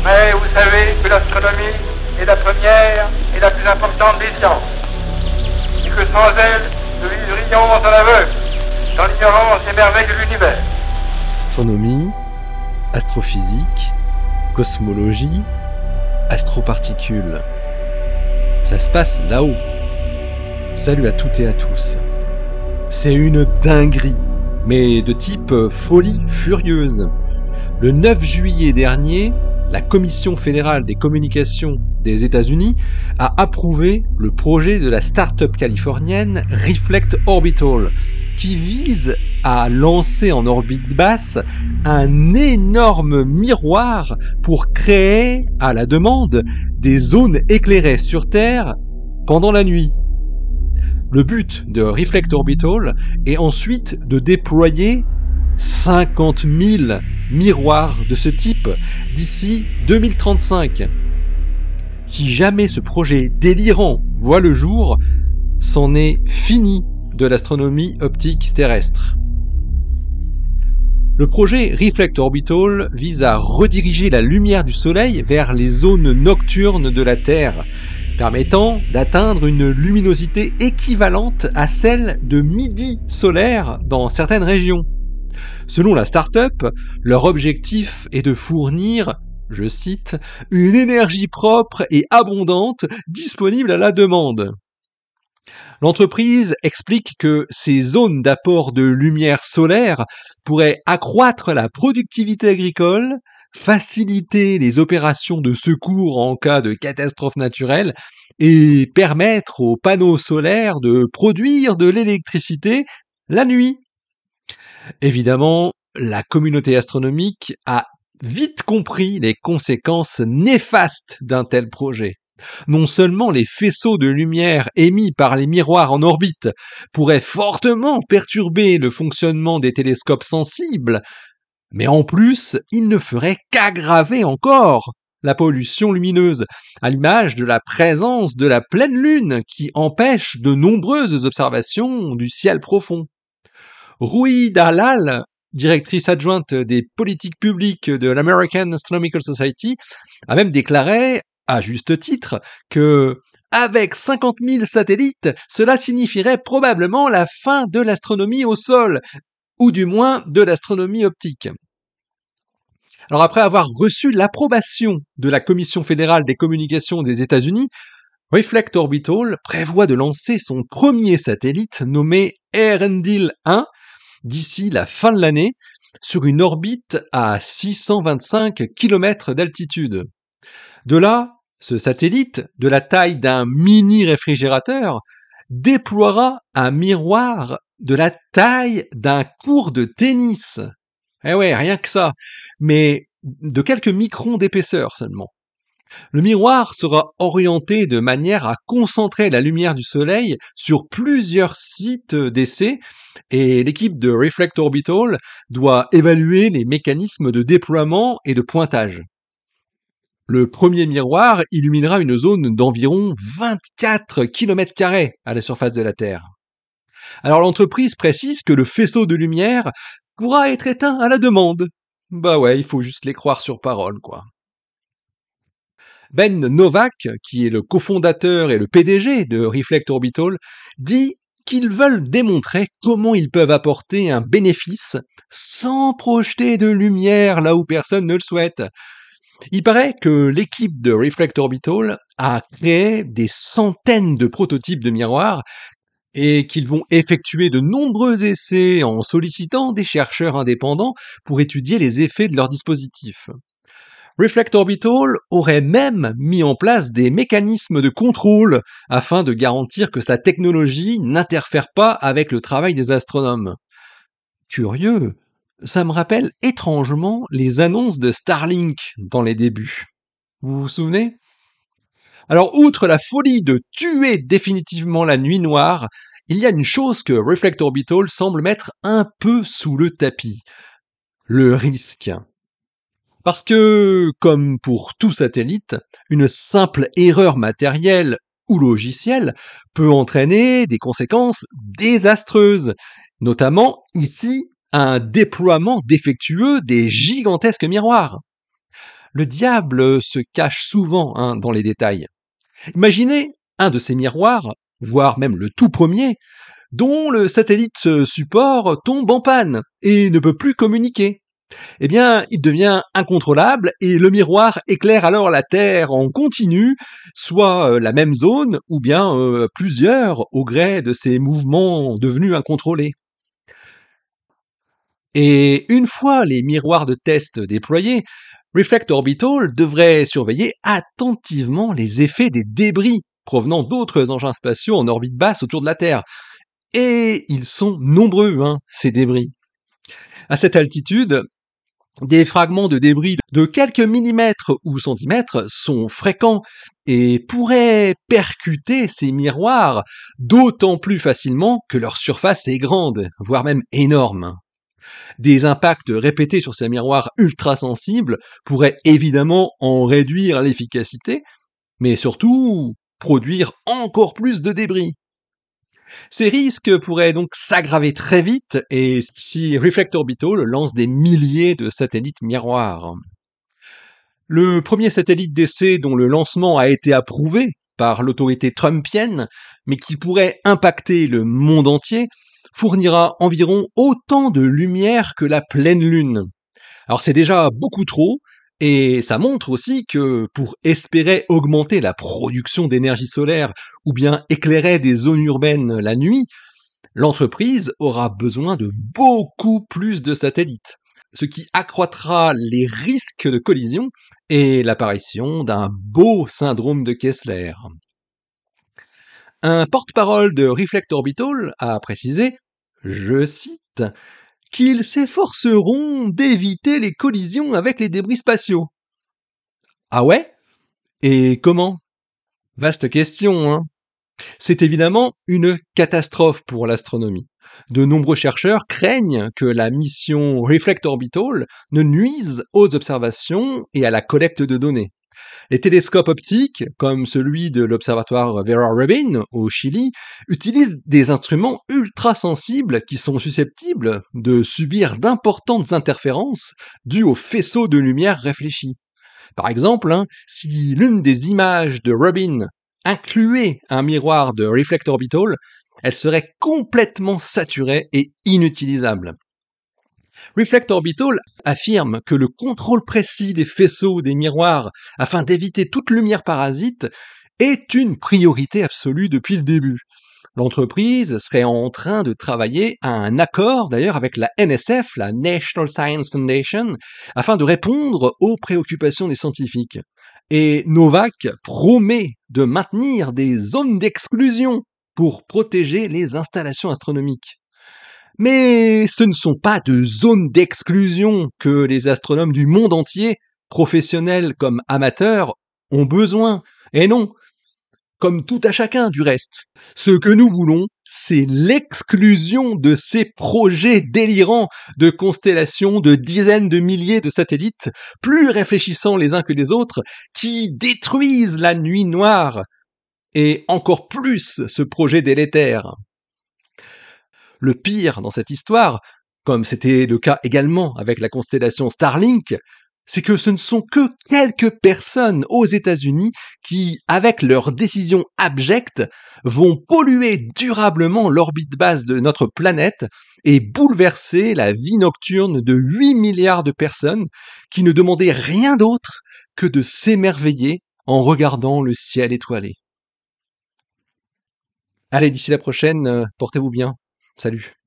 Mais vous savez que l'astronomie est la première et la plus importante des sciences. Et que sans elle, nous vivrions en aveugle, dans l'ignorance des merveilles de l'univers. Astronomie, astrophysique, cosmologie, astroparticules. Ça se passe là-haut. Salut à toutes et à tous. C'est une dinguerie, mais de type folie furieuse. Le 9 juillet dernier, la Commission fédérale des communications des États-Unis a approuvé le projet de la start-up californienne Reflect Orbital, qui vise à lancer en orbite basse un énorme miroir pour créer, à la demande, des zones éclairées sur Terre pendant la nuit. Le but de Reflect Orbital est ensuite de déployer 50 000 miroirs de ce type d'ici 2035. Si jamais ce projet délirant voit le jour, c'en est fini de l'astronomie optique terrestre. Le projet Reflect Orbital vise à rediriger la lumière du Soleil vers les zones nocturnes de la Terre, permettant d'atteindre une luminosité équivalente à celle de midi solaire dans certaines régions. Selon la start-up, leur objectif est de fournir, je cite, une énergie propre et abondante disponible à la demande. L'entreprise explique que ces zones d'apport de lumière solaire pourraient accroître la productivité agricole, faciliter les opérations de secours en cas de catastrophe naturelle et permettre aux panneaux solaires de produire de l'électricité la nuit. Évidemment, la communauté astronomique a vite compris les conséquences néfastes d'un tel projet. Non seulement les faisceaux de lumière émis par les miroirs en orbite pourraient fortement perturber le fonctionnement des télescopes sensibles, mais en plus, ils ne feraient qu'aggraver encore la pollution lumineuse, à l'image de la présence de la pleine lune qui empêche de nombreuses observations du ciel profond. Rui Dalal, directrice adjointe des politiques publiques de l'American Astronomical Society, a même déclaré, à juste titre, que avec 50 000 satellites, cela signifierait probablement la fin de l'astronomie au sol, ou du moins de l'astronomie optique. Alors après avoir reçu l'approbation de la Commission fédérale des communications des États-Unis, Reflect Orbital prévoit de lancer son premier satellite nommé Earendel 1 d'ici la fin de l'année sur une orbite à 625 km d'altitude. De là, ce satellite, de la taille d'un mini-réfrigérateur, déploiera un miroir de la taille d'un court de tennis. Eh ouais, rien que ça, mais de quelques microns d'épaisseur seulement. Le miroir sera orienté de manière à concentrer la lumière du Soleil sur plusieurs sites d'essai et l'équipe de Reflect Orbital doit évaluer les mécanismes de déploiement et de pointage. Le premier miroir illuminera une zone d'environ 24 km² à la surface de la Terre. Alors l'entreprise précise que le faisceau de lumière pourra être éteint à la demande. Bah ouais, il faut juste les croire sur parole, quoi. Ben Novak, qui est le cofondateur et le PDG de Reflect Orbital, dit qu'ils veulent démontrer comment ils peuvent apporter un bénéfice sans projeter de lumière là où personne ne le souhaite. Il paraît que l'équipe de Reflect Orbital a créé des centaines de prototypes de miroirs et qu'ils vont effectuer de nombreux essais en sollicitant des chercheurs indépendants pour étudier les effets de leur dispositif. Reflect Orbital aurait même mis en place des mécanismes de contrôle afin de garantir que sa technologie n'interfère pas avec le travail des astronomes. Curieux, ça me rappelle étrangement les annonces de Starlink dans les débuts. Vous vous souvenez ? Alors, outre la folie de tuer définitivement la nuit noire, il y a une chose que Reflect Orbital semble mettre un peu sous le tapis. Le risque. Parce que, comme pour tout satellite, une simple erreur matérielle ou logicielle peut entraîner des conséquences désastreuses, notamment ici un déploiement défectueux des gigantesques miroirs. Le diable se cache souvent dans les détails. Imaginez un de ces miroirs, voire même le tout premier, dont le satellite support tombe en panne et ne peut plus communiquer. Eh bien, il devient incontrôlable et le miroir éclaire alors la Terre en continu, soit la même zone ou bien plusieurs au gré de ces mouvements devenus incontrôlés. Et une fois les miroirs de test déployés, Reflect Orbital devrait surveiller attentivement les effets des débris provenant d'autres engins spatiaux en orbite basse autour de la Terre. Et ils sont nombreux, ces débris. À cette altitude, des fragments de débris de quelques millimètres ou centimètres sont fréquents et pourraient percuter ces miroirs d'autant plus facilement que leur surface est grande, voire même énorme. Des impacts répétés sur ces miroirs ultra sensibles pourraient évidemment en réduire l'efficacité, mais surtout produire encore plus de débris. Ces risques pourraient donc s'aggraver très vite et si Reflect Orbital lance des milliers de satellites miroirs. Le premier satellite d'essai dont le lancement a été approuvé par l'autorité trumpienne, mais qui pourrait impacter le monde entier, fournira environ autant de lumière que la pleine lune. Alors c'est déjà beaucoup trop, et ça montre aussi que pour espérer augmenter la production d'énergie solaire ou bien éclairer des zones urbaines la nuit, l'entreprise aura besoin de beaucoup plus de satellites, ce qui accroîtra les risques de collision et l'apparition d'un beau syndrome de Kessler. Un porte-parole de Reflect Orbital a précisé, je cite, qu'ils s'efforceront d'éviter les collisions avec les débris spatiaux. Ah ouais? Et comment? Vaste question, C'est évidemment une catastrophe pour l'astronomie. De nombreux chercheurs craignent que la mission Reflect Orbital ne nuise aux observations et à la collecte de données. Les télescopes optiques, comme celui de l'observatoire Vera Rubin au Chili, utilisent des instruments ultra sensibles qui sont susceptibles de subir d'importantes interférences dues aux faisceaux de lumière réfléchis. Par exemple, si l'une des images de Rubin incluait un miroir de Reflect Orbital, elle serait complètement saturée et inutilisable. Reflect Orbital affirme que le contrôle précis des faisceaux des miroirs afin d'éviter toute lumière parasite est une priorité absolue depuis le début. L'entreprise serait en train de travailler à un accord d'ailleurs avec la NSF, la National Science Foundation, afin de répondre aux préoccupations des scientifiques. Et Novak promet de maintenir des zones d'exclusion pour protéger les installations astronomiques. Mais ce ne sont pas de zones d'exclusion que les astronomes du monde entier, professionnels comme amateurs, ont besoin. Et non, comme tout à chacun du reste. Ce que nous voulons, c'est l'exclusion de ces projets délirants de constellations de dizaines de milliers de satellites, plus réfléchissants les uns que les autres, qui détruisent la nuit noire, et encore plus ce projet délétère. Le pire dans cette histoire, comme c'était le cas également avec la constellation Starlink, c'est que ce ne sont que quelques personnes aux États-Unis qui, avec leurs décisions abjectes, vont polluer durablement l'orbite basse de notre planète et bouleverser la vie nocturne de 8 milliards de personnes qui ne demandaient rien d'autre que de s'émerveiller en regardant le ciel étoilé. Allez, d'ici la prochaine, portez-vous bien. Salut.